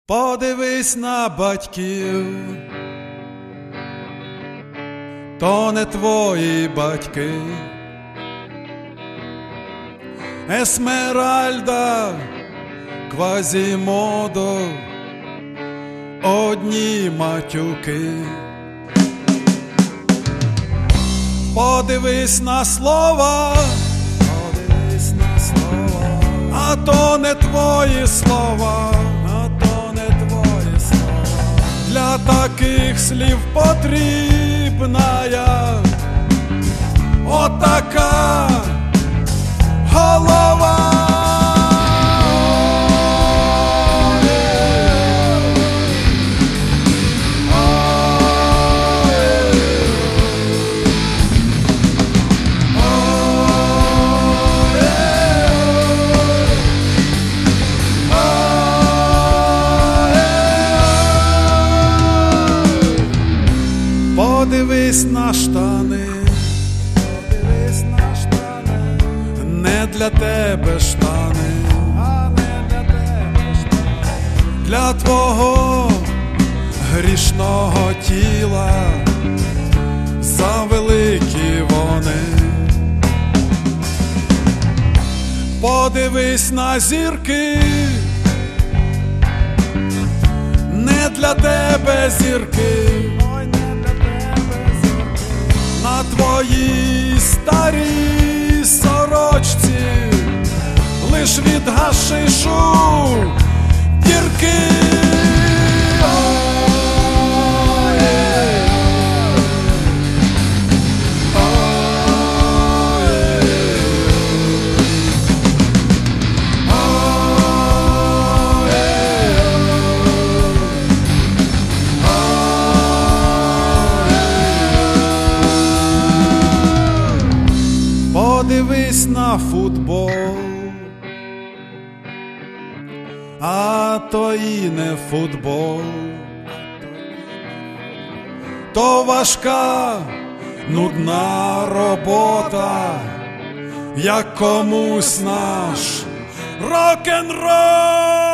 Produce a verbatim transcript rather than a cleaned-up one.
Подивись на батьків, то не твої батьки. Есмеральда, Квазімодо, одні матюки. Подивись на слова, подивись на слова, а то не твої слова, а то не твої слова. Для таких слів потрібна я отака голова. Подивись на штани, подивись на штани, не для тебе штани, а не для тебе штани, для твого грішного тіла завеликі вони. Подивись на зірки, не для тебе зірки, на твоїй старій сорочці лиш від гашишу дірки. Подивись на футбол, а то і не футбол, то важка, нудна робота, як комусь наш рок-н-рол.